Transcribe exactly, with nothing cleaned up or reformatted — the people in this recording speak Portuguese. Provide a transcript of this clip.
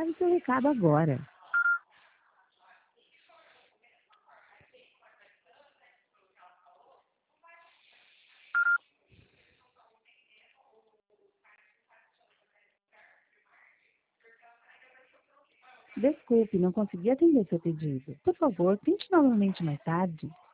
Grave seu recado agora. Desculpe, não consegui atender seu pedido. Por favor, tente novamente mais tarde.